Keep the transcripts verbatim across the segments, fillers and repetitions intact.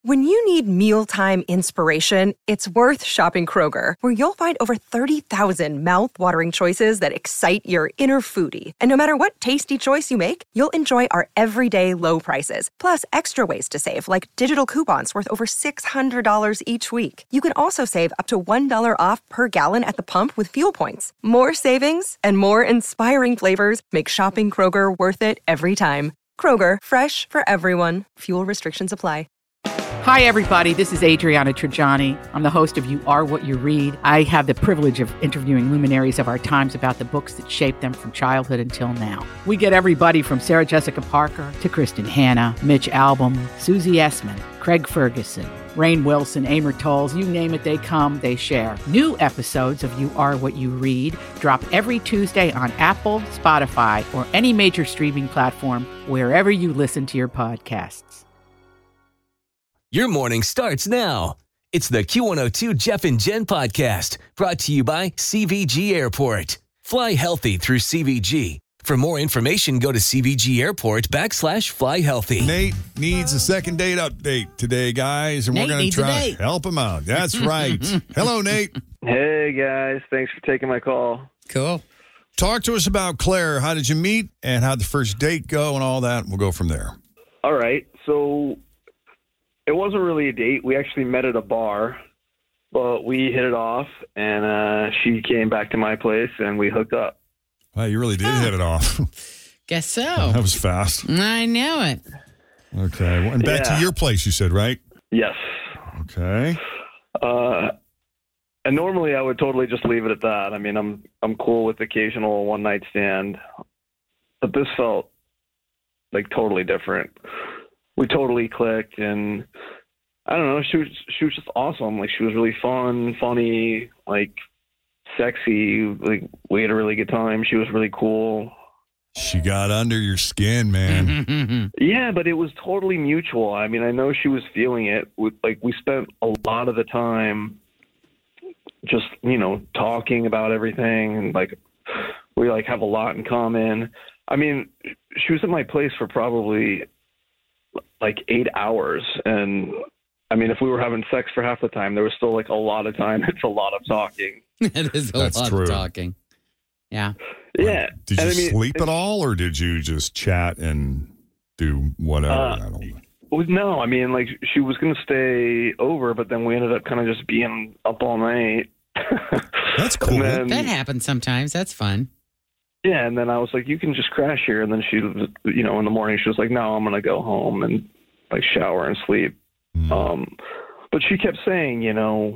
When you need mealtime inspiration, it's worth shopping Kroger, where you'll find over thirty thousand mouth-watering choices that excite your inner foodie. And no matter what tasty choice you make, you'll enjoy our everyday low prices, plus extra ways to save, like digital coupons worth over six hundred dollars each week. You can also save up to one dollar off per gallon at the pump with fuel points. More savings and more inspiring flavors make shopping Kroger worth it every time. Kroger, fresh for everyone. Fuel restrictions apply. Hi, everybody. This is Adriana Trajani. I'm the host of You Are What You Read. I have the privilege of interviewing luminaries of our times about the books that shaped them from childhood until now. We get everybody from Sarah Jessica Parker to Kristen Hanna, Mitch Albom, Susie Essman, Craig Ferguson, Rainn Wilson, Amor Tolls, you name it, they come, they share. New episodes of You Are What You Read drop every Tuesday on Apple, Spotify, or any major streaming platform wherever you listen to your podcasts. Your morning starts now. It's the Q one oh two Jeff and Jen podcast, brought to you by C V G Airport. Fly healthy through C V G. For more information, go to C V G Airport backslash fly healthy. Nate needs a second date update today, guys, and Nate we're going to try to help him out. That's right. Hello, Nate. Hey, guys. Thanks for taking my call. Cool. Talk to us about Claire. How did you meet, and how'd the first date go, and all that? We'll go from there. All right. So it wasn't really a date. We actually met at a bar, but we hit it off, and uh, she came back to my place, and we hooked up. Wow, you really did Oh. hit it off. Guess so. That was fast. I know it. Okay. And back Yeah. to your place, you said, right? Yes. Okay. Uh, and normally I would totally just leave it at that. I mean, I'm I'm cool with occasional one night stand, but this felt like totally different. We totally clicked, and I don't know. She was she was just awesome. Like, she was really fun, funny, like sexy. Like, we had a really good time. She was really cool. She got under your skin, man. Yeah, but it was totally mutual. I mean, I know she was feeling it. We, like, we spent a lot of the time just, you know, talking about everything, and like we like have a lot in common. I mean, she was at my place for probably like eight hours, and I mean, if we were having sex for half the time, there was still like a lot of time. It's a lot of talking. It is a That's lot true. of talking. Yeah. Yeah. Did you And I mean, sleep it- at all, or did you just chat and do whatever? Uh, I don't know. Well, no, I mean, like, she was going to stay over, but then we ended up kind of just being up all night. That's cool. And then, That happens sometimes. That's fun. yeah, and then I was like, you can just crash here. And then she, was, you know, in the morning, she was like, no, I'm going to go home and, like, shower and sleep. Mm. Um, but she kept saying, you know,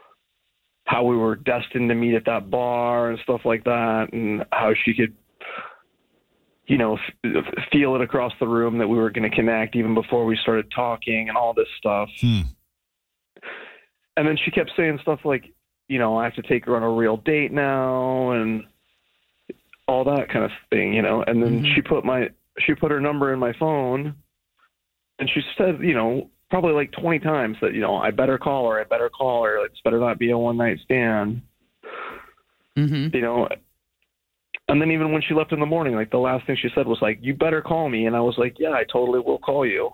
how we were destined to meet at that bar and stuff like that, and how she could, you know, f- feel it across the room that we were going to connect even before we started talking and all this stuff. Hmm. And then she kept saying stuff like, you know, I have to take her on a real date now and all that kind of thing, you know. And then Mhm. she put my she put her number in my phone, and she said, you know, probably like twenty times that, you know, I better call her, I better call her. It's better not be a one night stand, Mm-hmm. you know. And then even when she left in the morning, like the last thing she said was like, you better call me. And I was like, yeah, I totally will call you.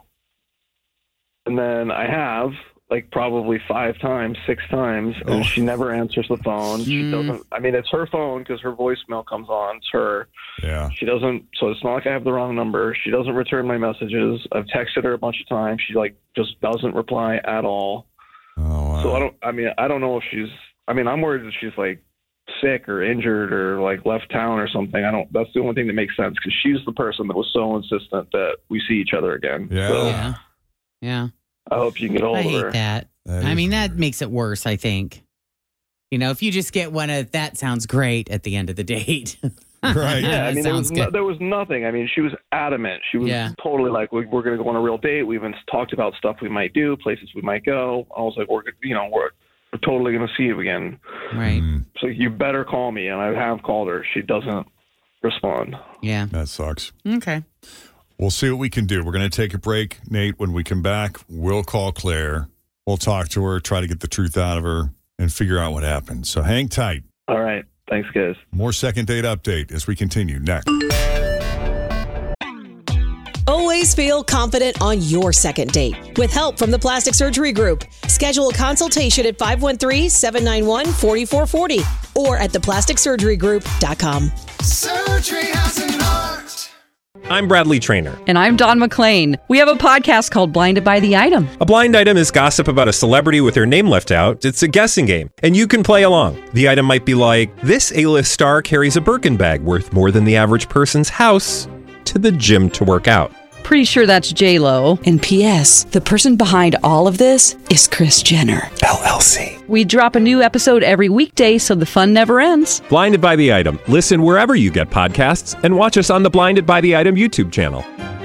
And then I have, like, probably five times, six times, and Oh. she never answers the phone. She Mm. doesn't, I mean, it's her phone because her voicemail comes on. It's her. Yeah. She doesn't, so it's not like I have the wrong number. She doesn't return my messages. I've texted her a bunch of times. She, like, just doesn't reply at all. Oh, wow. So I don't, I mean, I don't know if she's, I mean, I'm worried that she's, like, sick or injured or, like, left town or something. I don't, that's the only thing that makes sense, because she's the person that was so insistent that we see each other again. Yeah. So Yeah. Yeah. I hope you can get hold I of hate her. that. That I is mean, that weird. makes it worse, I think. You know, if you just get one of that sounds great at the end of the date. Right. Yeah, I That mean, there was, sounds no, good. there was nothing. I mean, she was adamant. She was Yeah. totally like, we, we're going to go on a real date. We even talked about stuff we might do, places we might go. I was like, we're, you know, we're, we're totally going to see you again. Right. Mm, So you better call me. And I have called her. She doesn't respond. Yeah. that sucks. Okay. We'll see what we can do. We're going to take a break, Nate. When we come back, we'll call Claire. We'll talk to her, try to get the truth out of her, and figure out what happened. So hang tight. All right. Thanks, guys. More second date update as we continue next. O always feel confident on your second date. With help from the Plastic Surgery Group. Schedule a consultation at five one three, seven nine one, four four four zero or at the plastic surgery group dot com. Surgery has an art. I'm Bradley Trainer. And I'm Don McClain. We have a podcast called Blinded by the Item. A blind item is gossip about a celebrity with their name left out. It's a guessing game, and you can play along. The item might be like, this A-list star carries a Birkin bag worth more than the average person's house to the gym to work out. Pretty sure that's J-Lo. And P S the person behind all of this is Kris Jenner, L L C. We drop a new episode every weekday so the fun never ends. Blinded by the Item. Listen wherever you get podcasts and watch us on the Blinded by the Item YouTube channel.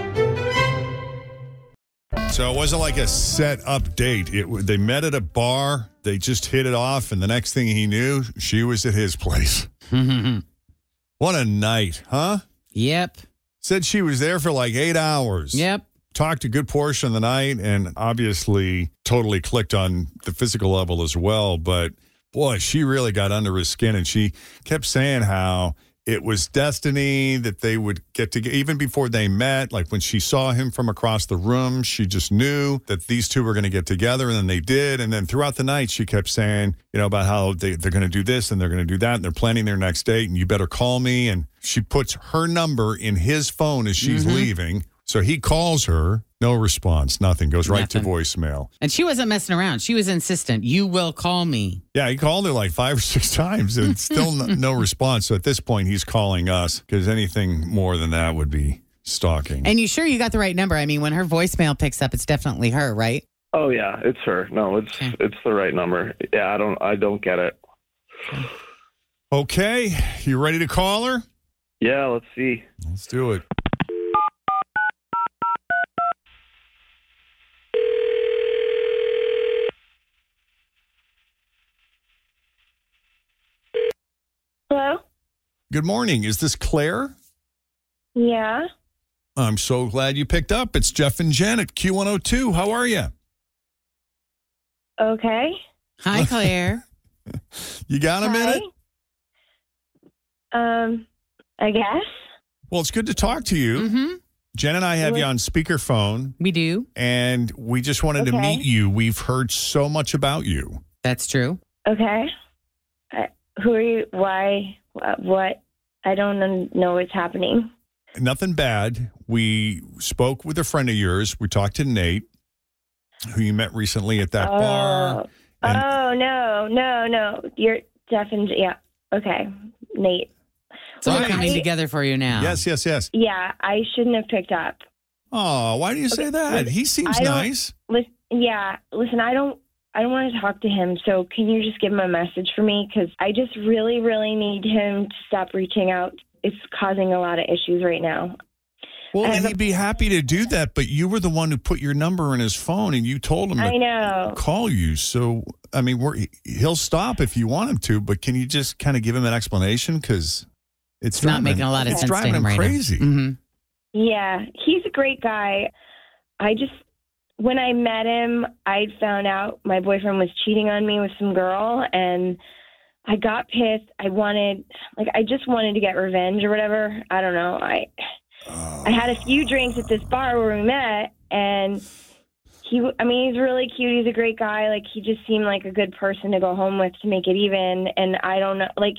So it wasn't like a set up date. It, they met at a bar. They just hit it off. And the next thing he knew, she was at his place. What a night, huh? Yep. Said she was there for like eight hours. Yep. Talked a good portion of the night and obviously totally clicked on the physical level as well. But boy, she really got under his skin and she kept saying how it was destiny that they would get together even before they met. Like when she saw him from across the room, she just knew that these two were going to get together, and then they did. And then throughout the night, she kept saying, you know, about how they, they're going to do this and they're going to do that. And they're planning their next date and you better call me. And she puts her number in his phone as she's mm-hmm. leaving. So he calls her, no response, nothing, goes right nothing. to voicemail. And she wasn't messing around. She was insistent. You will call me. Yeah, he called her like five or six times and still no, no response. So at this point, he's calling us because anything more than that would be stalking. And you sure you got the right number? I mean, when her voicemail picks up, it's definitely her, right? Oh, yeah, it's her. No, it's okay. It's the right number. Yeah, I don't, I don't get it. Okay, you ready to call her? Yeah, let's see. Let's do it. Hello? Good morning. Is this Claire? Yeah. I'm so glad you picked up. It's Jeff and Jen at Q one oh two. How are you? Okay. Hi, Claire. You got a Hi. minute? Um, I guess. Well, it's good to talk to you. Mm-hmm. Jen and I have you on speakerphone. We do. And we just wanted Okay. to meet you. We've heard so much about you. That's true. Okay. Uh, who are you? Why? Wh- What? I don't know what's happening. Nothing bad. We spoke with a friend of yours. We talked to Nate, who you met recently at that oh. bar. And Oh, no, no, no. You're definitely, yeah. Okay. Nate. So we're Right. coming together for you now. yes, yes, yes. Yeah, I shouldn't have picked up. Oh, why do you say Okay, that? listen, He seems I don't- nice. Listen, yeah, listen, I don't, I don't want to talk to him. So can you just give him a message for me? Because I just really, really need him to stop reaching out. It's causing a lot of issues right now. Well, I have he'd a- be happy to do that, but you were the one who put your number in his phone, and you told him to I know. call you. So, I mean, we're, he'll stop if you want him to, but can you just kind of give him an explanation? Because it's, It's not driving making him- a lot of it's sense to driving him him right crazy. now. Mm-hmm. Yeah, he's a great guy. I just, when I met him, I found out my boyfriend was cheating on me with some girl, and I got pissed. I wanted, like, I just wanted to get revenge or whatever. I don't know. I, Oh. I had a few drinks at this bar where we met, and he, I mean, he's really cute. He's a great guy. Like, he just seemed like a good person to go home with to make it even. And I don't know, like,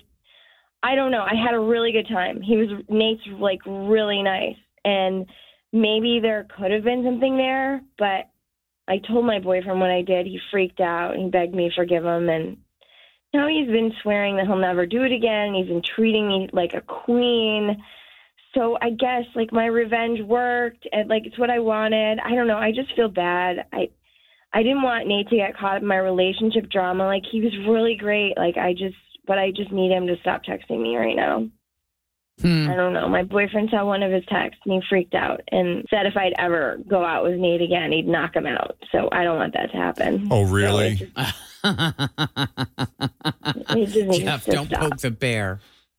I don't know. I had a really good time. He was, Nate's like really nice. And maybe there could have been something there, but I told my boyfriend what I did. He freaked out and he begged me to forgive him. And now he's been swearing that he'll never do it again. He's been treating me like a queen. So I guess like my revenge worked, and like it's what I wanted. I don't know. I just feel bad. I I didn't want Nate to get caught in my relationship drama. Like he was really great. Like I just, but I just need him to stop texting me right now. Hmm. I don't know. My boyfriend saw one of his texts and he freaked out and said if I'd ever go out with Nate again, he'd knock him out. So I don't want that to happen. Oh, really? So it just, it just needs Jeff, to don't stop. poke the bear.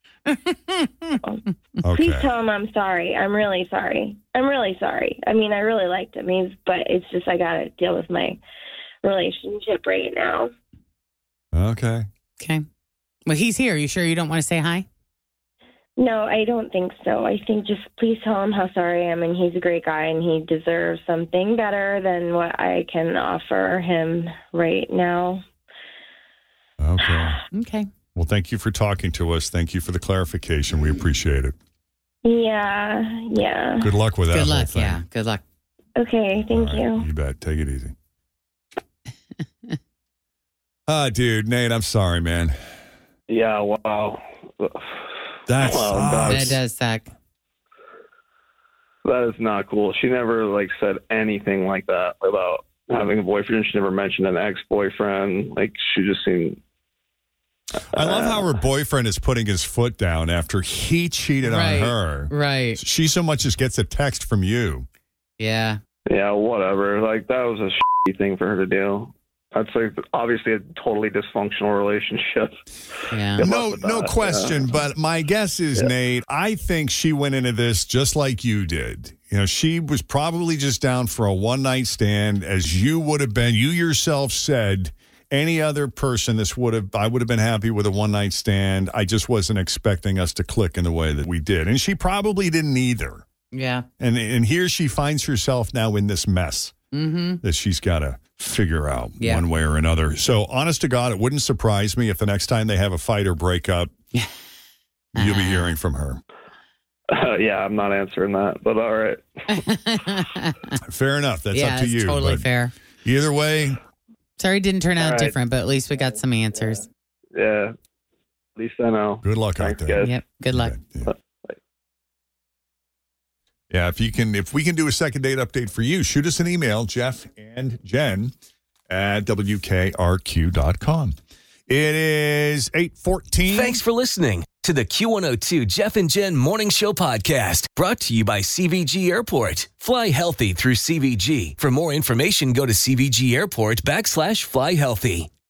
Okay. Please tell him I'm sorry. I'm really sorry. I'm really sorry. I mean, I really liked him. He's, but it's just I got to deal with my relationship right now. Okay. Okay. Well, he's here. You sure you don't want to say hi? No, I don't think so. I think just please tell him how sorry I am, and he's a great guy, and he deserves something better than what I can offer him right now. Okay. Okay. Well, thank you for talking to us. Thank you for the clarification. We appreciate it. Yeah, yeah. Good luck with that Good whole luck. thing. Yeah. Good luck. Okay, thank All right, you. You bet. Take it easy. Ah, dude, Nate, I'm sorry, man. Yeah, wow. That's Wow, That does suck. That is not cool. She never like said anything like that about having a boyfriend. She never mentioned an ex-boyfriend. Like she just seemed. I love how her boyfriend is putting his foot down after he cheated Right. on her. Right. She so much as gets a text from you. Yeah. Yeah, whatever. Like that was a shitty thing for her to do. That's like obviously a totally dysfunctional relationship. Yeah. Good luck No, with no that, question. yeah. But my guess is, Yeah. Nate, I think she went into this just like you did. You know, she was probably just down for a one night stand, as you would have been. You yourself said, any other person, this would have, I would have been happy with a one night stand. I just wasn't expecting us to click in the way that we did. And she probably didn't either. Yeah. And and here she finds herself now in this mess Mm-hmm. that she's got to figure out Yeah. one way or another. So, honest to God, it wouldn't surprise me if the next time they have a fight or breakup, you'll be hearing from her. Uh, yeah, I'm not answering that, but all right. Fair enough. That's yeah, up to it's you. totally but fair. Either way, Sorry it didn't turn out All right. different, but at least we got some answers. Yeah, at least I know. good luck Thanks, out there. guys. Yep. Good luck. Yeah. Yeah, if you can, if we can do a second date update for you, shoot us an email, Jeff and Jen at W K R Q dot com. It is eight fourteen. Thanks for listening to the Q one oh two Jeff and Jen Morning Show podcast, brought to you by C V G Airport. Fly healthy through C V G. For more information, go to C V G Airport backslash fly healthy.